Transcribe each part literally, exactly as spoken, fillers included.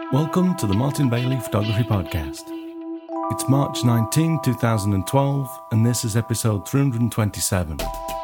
Welcome to the Martin Bailey Photography Podcast. It's March nineteenth, twenty twelve, and this is episode three hundred twenty-seven.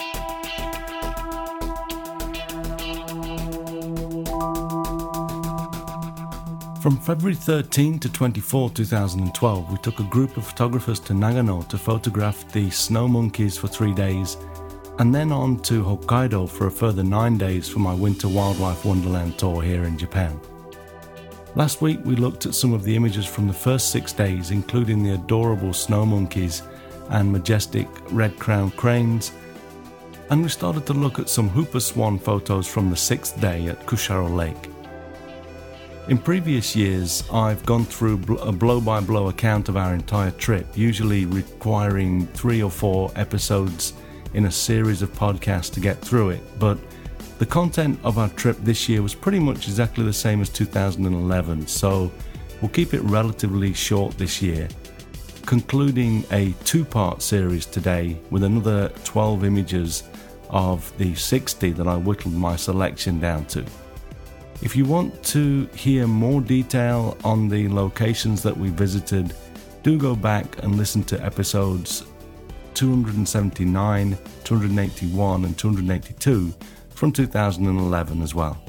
From February thirteenth to twenty-fourth, twenty twelve, we took a group of photographers to Nagano to photograph the snow monkeys for three days, and then on to Hokkaido for a further nine days for my Winter Wildlife Wonderland tour here in Japan. Last week we looked at some of the images from the first six days, including the adorable snow monkeys and majestic red-crowned cranes, and we started to look at some whooper swan photos from the sixth day at Kushiro Lake. In previous years, I've gone through a blow-by-blow account of our entire trip, usually requiring three or four episodes in a series of podcasts to get through it, but the content of our trip this year was pretty much exactly the same as two thousand eleven, so we'll keep it relatively short this year, concluding a two-part series today with another twelve images of the sixty that I whittled my selection down to. If you want to hear more detail on the locations that we visited, do go back and listen to episodes two seventy-nine, two eighty-one and two eighty-two from two thousand eleven as well.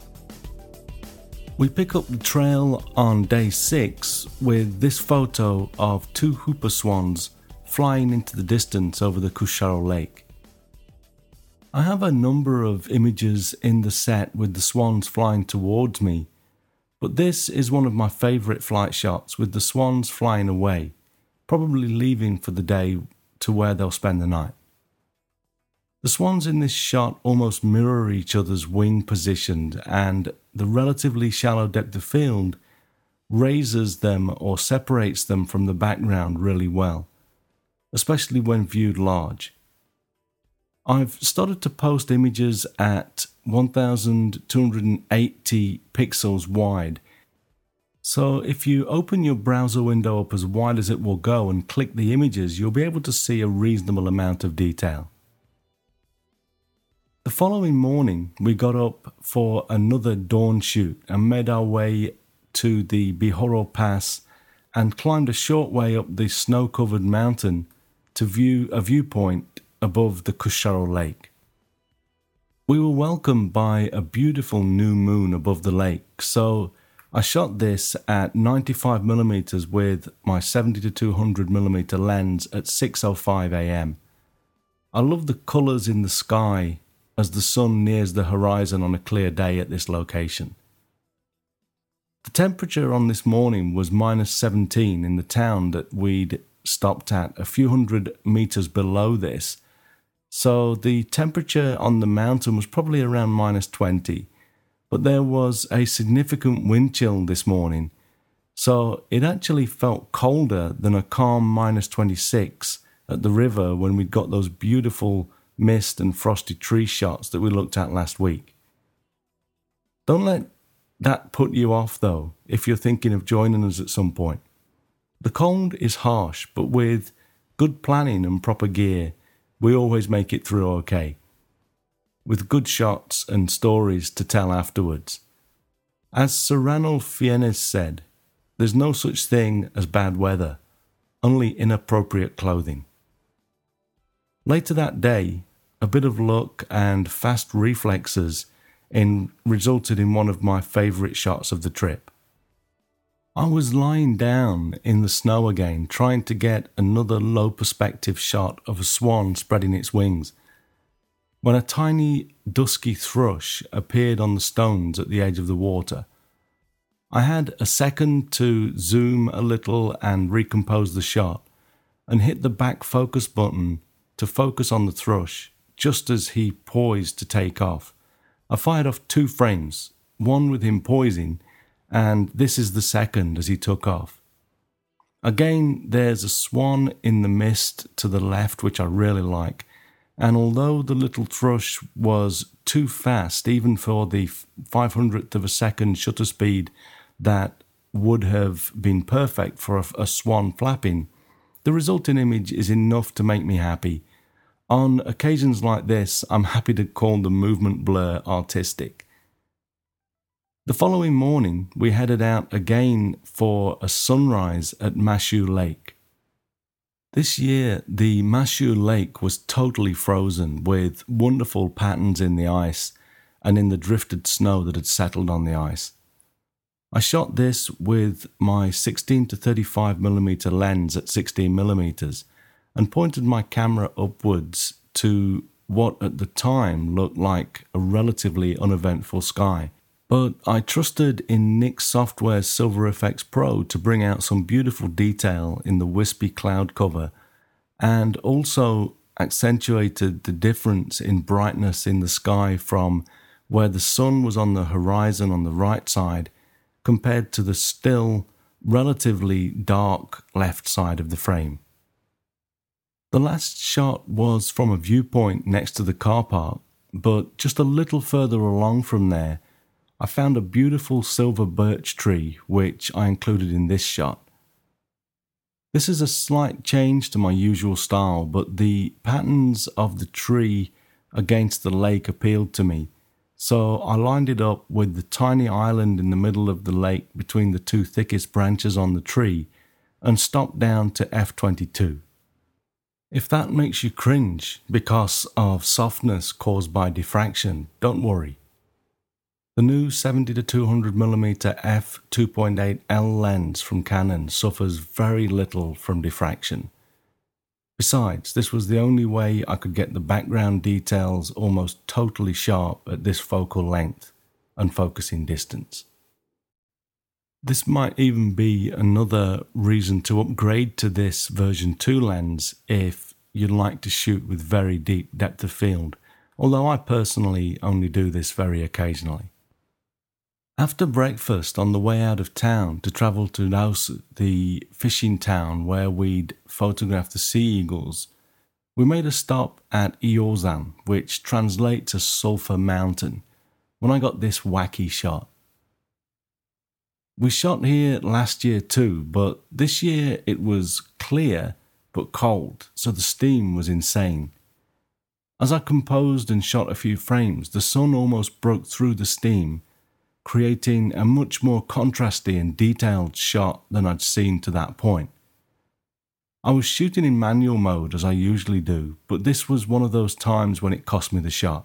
We pick up the trail on day six with this photo of two whooper swans flying into the distance over the Kushiro Lake. I have a number of images in the set with the swans flying towards me, but this is one of my favourite flight shots with the swans flying away, probably leaving for the day to where they'll spend the night. The swans in this shot almost mirror each other's wing position, and the relatively shallow depth of field raises them or separates them from the background really well, especially when viewed large. I've started to post images at twelve eighty pixels wide, so if you open your browser window up as wide as it will go and click the images, you'll be able to see a reasonable amount of detail. The following morning, we got up for another dawn shoot and made our way to the Bihoro Pass and climbed a short way up the snow-covered mountain to view a viewpoint above the Kushiro Lake. We were welcomed by a beautiful new moon above the lake, so I shot this at ninety-five millimeters with my seventy to two hundred millimeter lens at six oh five a.m. I love the colours in the sky as the sun nears the horizon on a clear day at this location. The temperature on this morning was minus seventeen in the town that we'd stopped at, a few hundred meters below this, so the temperature on the mountain was probably around minus twenty, but there was a significant wind chill this morning, so it actually felt colder than a calm minus twenty-six at the river when we'd got those beautiful mist and frosty tree shots that we looked at last week. Don't let that put you off though, if you're thinking of joining us at some point. The cold is harsh, but with good planning and proper gear, we always make it through okay, with good shots and stories to tell afterwards. As Sir Ranulph Fiennes said, there's no such thing as bad weather, only inappropriate clothing. Later that day, a bit of luck and fast reflexes in resulted in one of my favourite shots of the trip. I was lying down in the snow again, trying to get another low perspective shot of a swan spreading its wings, when a tiny dusky thrush appeared on the stones at the edge of the water. I had a second to zoom a little and recompose the shot, and hit the back focus button to focus on the thrush just as he poised to take off. I fired off two frames, one with him poising, and this is the second as he took off. Again, there's a swan in the mist to the left, which I really like, and although the little thrush was too fast even for the five hundredth of a second shutter speed that would have been perfect for a, a swan flapping, the resulting image is enough to make me happy. On occasions like this, I'm happy to call the movement blur artistic. The following morning, we headed out again for a sunrise at Mashu Lake. This year, the Mashu Lake was totally frozen with wonderful patterns in the ice and in the drifted snow that had settled on the ice. I shot this with my sixteen to thirty-five millimeter lens at sixteen millimeters and pointed my camera upwards to what at the time looked like a relatively uneventful sky. But I trusted in Nik Software's Silver F X Pro to bring out some beautiful detail in the wispy cloud cover and also accentuated the difference in brightness in the sky from where the sun was on the horizon on the right side compared to the still relatively dark left side of the frame. The last shot was from a viewpoint next to the car park, but just a little further along from there, I found a beautiful silver birch tree, which I included in this shot. This is a slight change to my usual style, but the patterns of the tree against the lake appealed to me, so I lined it up with the tiny island in the middle of the lake between the two thickest branches on the tree and stopped down to f twenty-two. If that makes you cringe because of softness caused by diffraction, don't worry. The new seventy to two hundred millimeter f two point eight L lens from Canon suffers very little from diffraction. Besides, this was the only way I could get the background details almost totally sharp at this focal length and focusing distance. This might even be another reason to upgrade to this version two lens if you'd like to shoot with very deep depth of field, although I personally only do this very occasionally. After breakfast on the way out of town to travel to Naussu, the fishing town where we'd photographed the sea eagles, we made a stop at Iozan, which translates as Sulphur Mountain, when I got this wacky shot. We shot here last year too, but this year it was clear but cold, so the steam was insane. As I composed and shot a few frames, the sun almost broke through the steam, creating a much more contrasty and detailed shot than I'd seen to that point. I was shooting in manual mode as I usually do, but this was one of those times when it cost me the shot.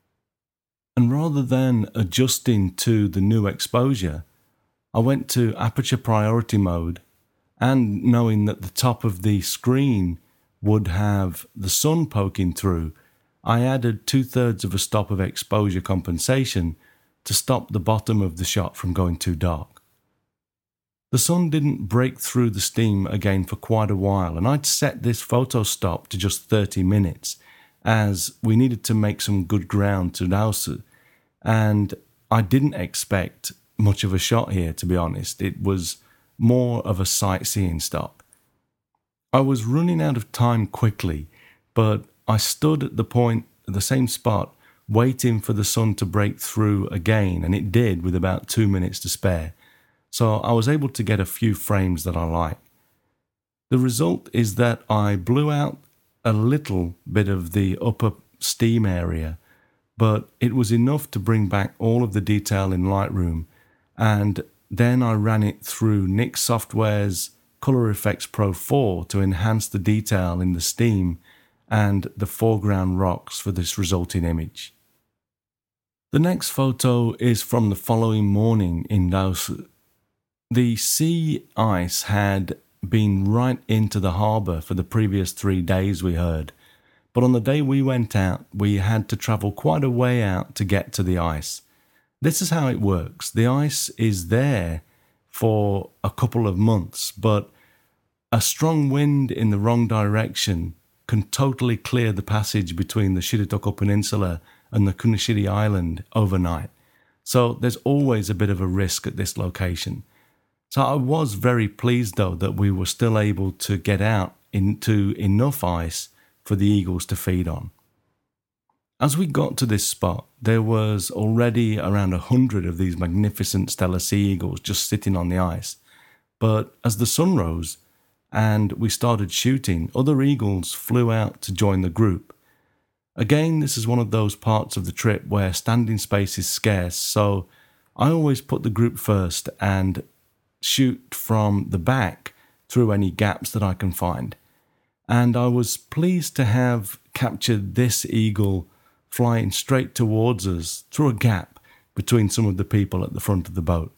And rather than adjusting to the new exposure, I went to aperture priority mode, and knowing that the top of the screen would have the sun poking through, I added two-thirds of a stop of exposure compensation to stop the bottom of the shot from going too dark. The sun didn't break through the steam again for quite a while, and I'd set this photo stop to just thirty minutes, as we needed to make some good ground to Naussu, and I didn't expect much of a shot here, to be honest. It was more of a sightseeing stop. I was running out of time quickly, but I stood at the point, at the same spot, waiting for the sun to break through again, and it did with about two minutes to spare, so I was able to get a few frames that I like. The result is that I blew out a little bit of the upper steam area, but it was enough to bring back all of the detail in Lightroom, and then I ran it through Nik Software's Color Efex Pro four to enhance the detail in the steam and the foreground rocks for this resulting image. The next photo is from the following morning in Naussu. The sea ice had been right into the harbour for the previous three days, we heard, but on the day we went out, we had to travel quite a way out to get to the ice. This is how it works. The ice is there for a couple of months, but a strong wind in the wrong direction can totally clear the passage between the Shiretoko Peninsula and the Kunishiri Island overnight. So there's always a bit of a risk at this location. So I was very pleased though that we were still able to get out into enough ice for the eagles to feed on. As we got to this spot, there was already around a hundred of these magnificent Steller sea eagles just sitting on the ice. But as the sun rose and we started shooting, other eagles flew out to join the group. Again, this is one of those parts of the trip where standing space is scarce, so I always put the group first and shoot from the back through any gaps that I can find. And I was pleased to have captured this eagle flying straight towards us through a gap between some of the people at the front of the boat.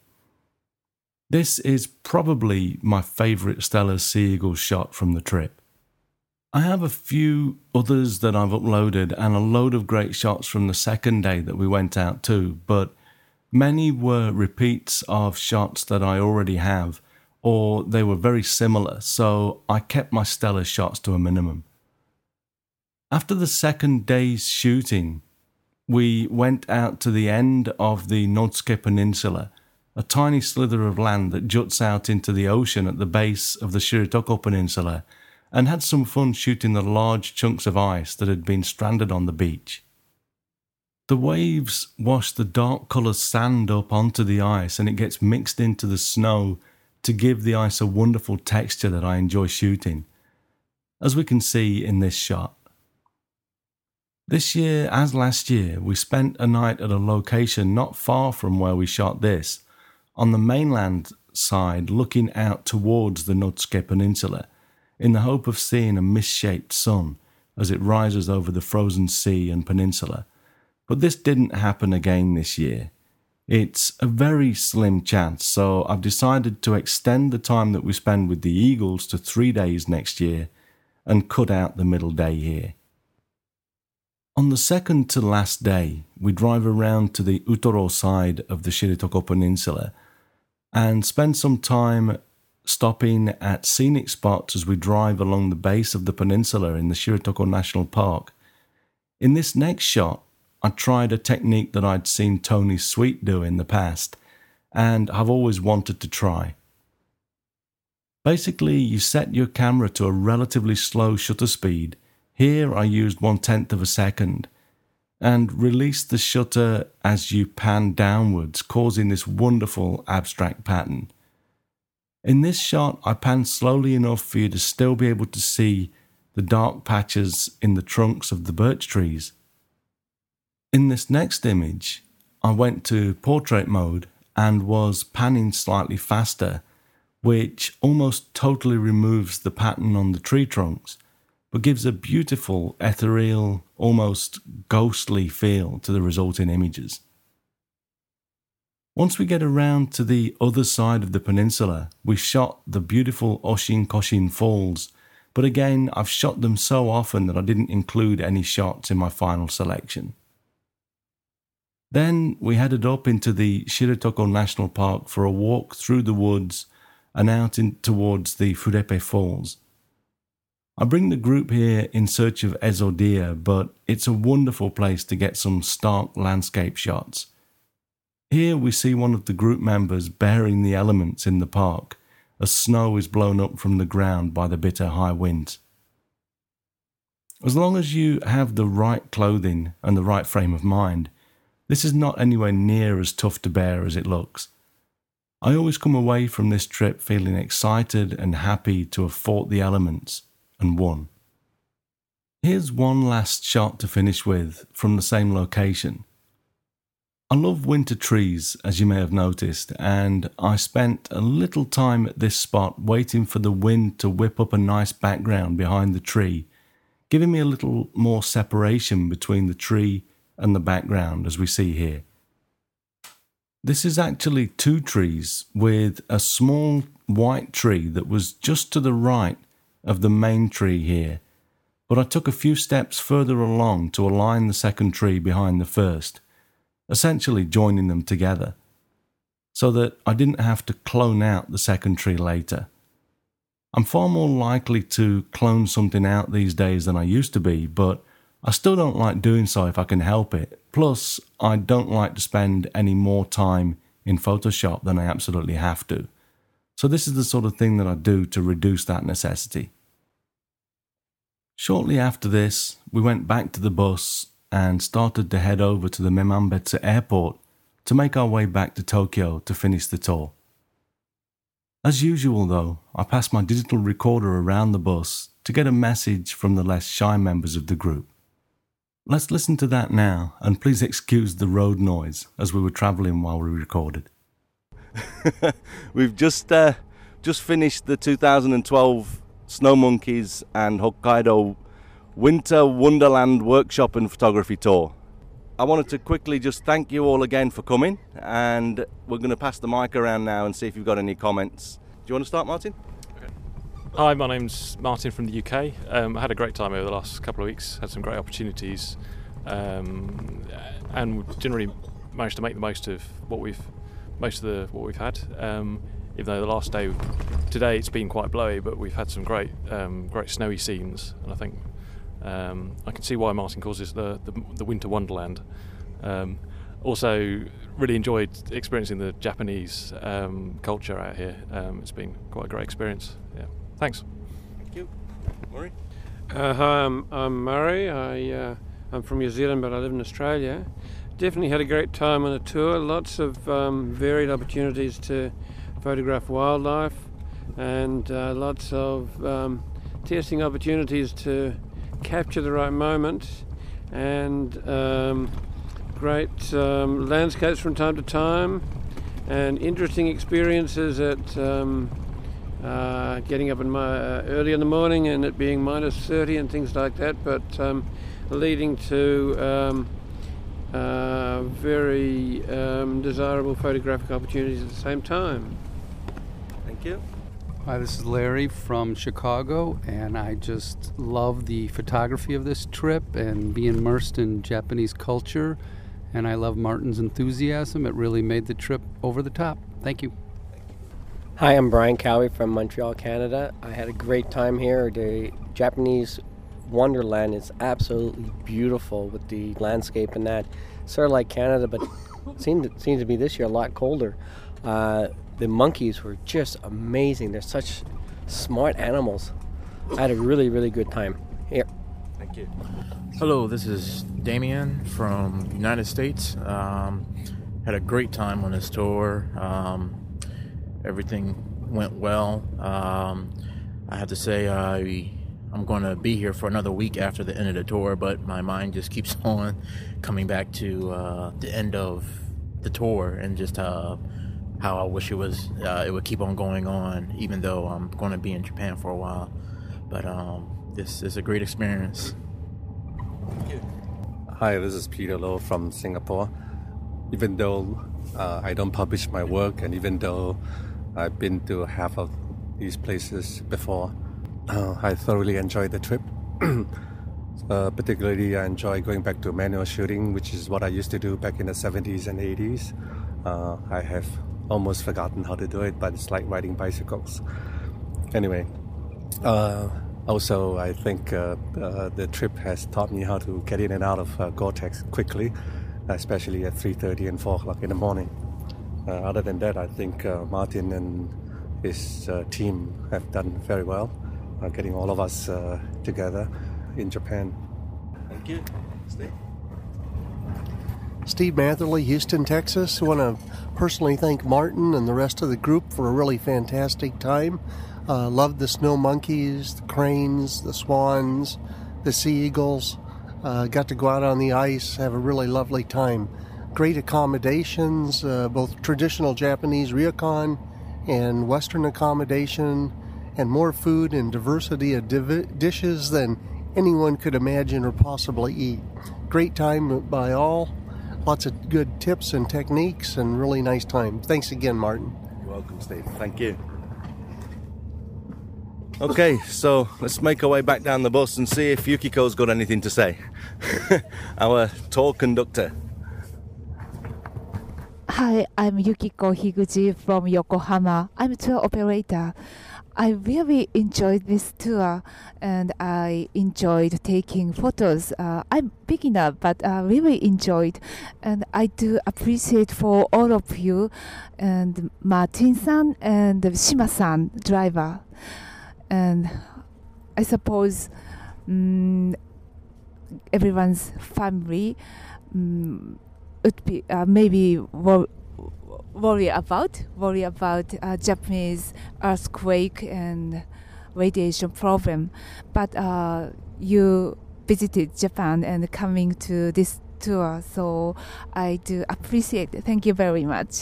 This is probably my favourite Stellar Sea Eagle shot from the trip. I have a few others that I've uploaded and a load of great shots from the second day that we went out too, but many were repeats of shots that I already have, or they were very similar, so I kept my stellar shots to a minimum. After the second day's shooting, we went out to the end of the Nordske Peninsula, a tiny slither of land that juts out into the ocean at the base of the Shiretoko Peninsula, and had some fun shooting the large chunks of ice that had been stranded on the beach. The waves wash the dark coloured sand up onto the ice and it gets mixed into the snow to give the ice a wonderful texture that I enjoy shooting, as we can see in this shot. This year, as last year, we spent a night at a location not far from where we shot this, on the mainland side looking out towards the Nordske Peninsula, in the hope of seeing a misshaped sun as it rises over the frozen sea and peninsula. But this didn't happen again this year. It's a very slim chance, so I've decided to extend the time that we spend with the eagles to three days next year and cut out the middle day here. On the second to last day, we drive around to the Utoro side of the Shiretoko Peninsula and spend some time stopping at scenic spots as we drive along the base of the peninsula in the Shiretoko National Park. In this next shot, I tried a technique that I'd seen Tony Sweet do in the past, and I've always wanted to try. Basically, you set your camera to a relatively slow shutter speed. Here I used one-tenth of a second, and release the shutter as you pan downwards, causing this wonderful abstract pattern. In this shot, I pan slowly enough for you to still be able to see the dark patches in the trunks of the birch trees. In this next image, I went to portrait mode and was panning slightly faster, which almost totally removes the pattern on the tree trunks, but gives a beautiful, ethereal, almost ghostly feel to the resulting images. Once we get around to the other side of the peninsula, we shot the beautiful Oshin-Koshin Falls, but again, I've shot them so often that I didn't include any shots in my final selection. Then we headed up into the Shiretoko National Park for a walk through the woods and out in, towards the Furepe Falls. I bring the group here in search of ezo deer, but it's a wonderful place to get some stark landscape shots. Here we see one of the group members bearing the elements in the park as snow is blown up from the ground by the bitter high winds. As long as you have the right clothing and the right frame of mind, this is not anywhere near as tough to bear as it looks. I always come away from this trip feeling excited and happy to have fought the elements and won. Here's one last shot to finish with from the same location. I love winter trees, as you may have noticed, and I spent a little time at this spot waiting for the wind to whip up a nice background behind the tree, giving me a little more separation between the tree and the background as we see here. This is actually two trees with a small white tree that was just to the right of the main tree here, but I took a few steps further along to align the second tree behind the first, essentially joining them together, so that I didn't have to clone out the second tree later. I'm far more likely to clone something out these days than I used to be, but I still don't like doing so if I can help it. Plus, I don't like to spend any more time in Photoshop than I absolutely have to. So this is the sort of thing that I do to reduce that necessity. Shortly after this, we went back to the bus and started to head over to the Memambetsu airport to make our way back to Tokyo to finish the tour. As usual though, I passed my digital recorder around the bus to get a message from the less shy members of the group. Let's listen to that now, and please excuse the road noise as we were travelling while we recorded. We've just uh, just finished the two thousand twelve Snow Monkeys and Hokkaido Winter Wonderland Workshop and Photography Tour. I wanted to quickly just thank you all again for coming, and we're going to pass the mic around now and see if you've got any comments. Do you want to start, Martin? Okay. Hi, my name's Martin from the U K. Um, I had a great time over the last couple of weeks, had some great opportunities, um, and generally managed to make the most of what we've most of the what we've had. Um, even though the last day, today it's been quite blowy, but we've had some great um, great snowy scenes, and I think um, I can see why Martin calls this the the, the Winter Wonderland. Um, also, really enjoyed experiencing the Japanese um, culture out here. Um, it's been quite a great experience. Yeah, thanks. Thank you, Murray. Uh, hi, I'm, I'm Murray. I uh, I'm from New Zealand, but I live in Australia. Definitely had a great time on the tour. Lots of um, varied opportunities to photograph wildlife, and uh, lots of um, testing opportunities to capture the right moment, and um, great um, landscapes from time to time, and interesting experiences at um, uh, getting up in my, uh, early in the morning and it being minus thirty and things like that, but um, leading to um, uh, very um, desirable photographic opportunities at the same time. Thank you. Hi, this is Larry from Chicago, and I just love the photography of this trip and be immersed in Japanese culture, and I love Martin's enthusiasm. It really made the trip over the top. Thank you. Hi, I'm Brian Cowie from Montreal, Canada. I had a great time here. The Japanese Wonderland is absolutely beautiful with the landscape and that. Sort of like Canada, but it seemed, it seemed to be this year a lot colder. Uh, the monkeys were just amazing. They're such smart animals. I had a really, really good time here. Thank you. Hello, this is Damien from United States. Um, had a great time on this tour. Um, everything went well. Um, I have to say I, I'm going to be here for another week after the end of the tour, but my mind just keeps on coming back to uh, the end of the tour and just uh, how I wish it was uh, it would keep on going on, even though I'm going to be in Japan for a while. But um, this is a great experience. Hi, this is Peter Low from Singapore. Even though uh, I don't publish my work, and even though I've been to half of these places before, uh, I thoroughly enjoyed the trip. uh, particularly, I enjoy going back to manual shooting, which is what I used to do back in the seventies and eighties. Uh, I have almost forgotten how to do it, but it's like riding bicycles. Anyway, uh, also I think uh, uh, the trip has taught me how to get in and out of uh, Gore-Tex quickly, especially at three thirty and four o'clock in the morning. Uh, other than that, I think uh, Martin and his uh, team have done very well, uh, getting all of us uh, together in Japan. Thank you. Steve? Steve Matherly, Houston, Texas. I want to personally thank Martin and the rest of the group for a really fantastic time. Uh, loved the snow monkeys, the cranes, the swans, the sea eagles. Uh, got to go out on the ice, have a really lovely time. Great accommodations, uh, both traditional Japanese ryokan and Western accommodation, and more food and diversity of div- dishes than anyone could imagine or possibly eat. Great time by all. Lots of good tips and techniques, and really nice time. Thanks again, Martin. You're welcome, Steve. Thank you. Okay, so let's make our way back down the bus and see if Yukiko's got anything to say. Our tour conductor. Hi, I'm Yukiko Higuchi from Yokohama. I'm a tour operator. I really enjoyed this tour, and I enjoyed taking photos. Uh, I'm beginner, but I really enjoyed, and I do appreciate for all of you, and Martin-san and Shima-san, driver. And I suppose um, everyone's family um, would be uh, maybe wor- worry about worry about uh, Japanese earthquake and radiation problem, but uh, you visited Japan and coming to this tour. So I do appreciate it. Thank you very much.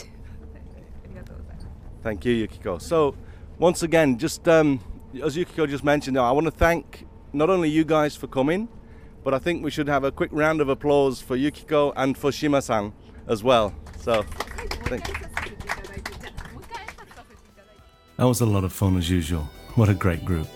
Thank you, Yukiko. So once again, just um, as Yukiko just mentioned, I want to thank not only you guys for coming, but I think we should have a quick round of applause for Yukiko and for Shima-san as well. So thank you. That was a lot of fun as usual. What a great group.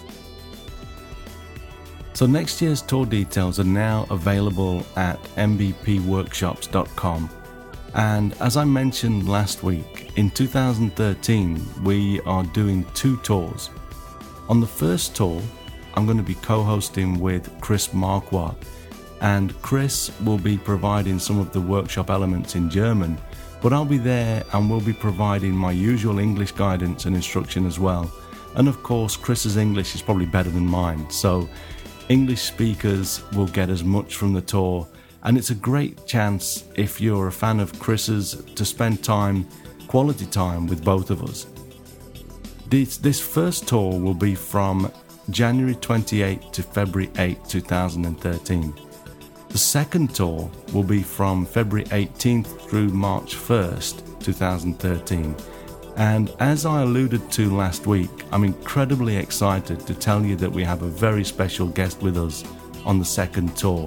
So next year's tour details are now available at m b p workshops dot com. And as I mentioned last week, in two thousand thirteen we are doing two tours. On the first tour, I'm going to be co-hosting with Chris Marquardt, and Chris will be providing some of the workshop elements in German, but I'll be there and will be providing my usual English guidance and instruction as well. And of course, Chris's English is probably better than mine, so English speakers will get as much from the tour, and it's a great chance, if you're a fan of Chris's, to spend time, quality time with both of us. This, this first tour will be from January twenty-eighth to February eighth, two thousand thirteen. The second tour will be from February eighteenth through March first, two thousand thirteen. And as I alluded to last week, I'm incredibly excited to tell you that we have a very special guest with us on the second tour.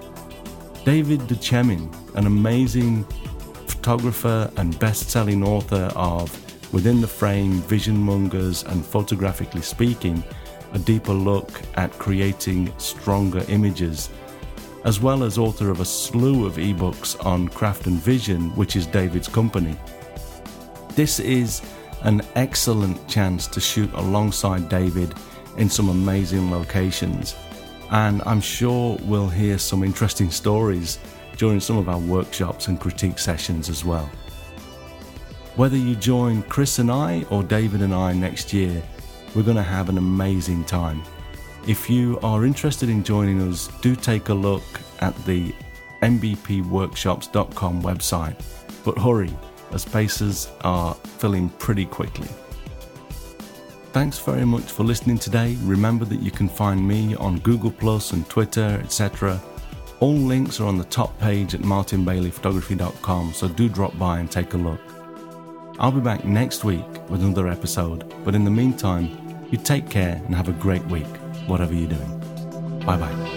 David Duchemin, an amazing photographer and best-selling author of Within the Frame, Vision Mongers and Photographically Speaking, a deeper look at creating stronger images, as well as author of a slew of ebooks on craft and vision, which is David's company. This is an excellent chance to shoot alongside David in some amazing locations, and I'm sure we'll hear some interesting stories during some of our workshops and critique sessions as well. Whether you join Chris and I or David and I next year, we're going to have an amazing time. If you are interested in joining us, do take a look at the m b p workshops dot com website, but hurry, as spaces are filling pretty quickly. Thanks very much for listening today. Remember that you can find me on Google Plus and Twitter, et cetera. All links are on the top page at martin bailey photography dot com, so do drop by and take a look. I'll be back next week with another episode, but in the meantime, you take care and have a great week, whatever you're doing. Bye bye.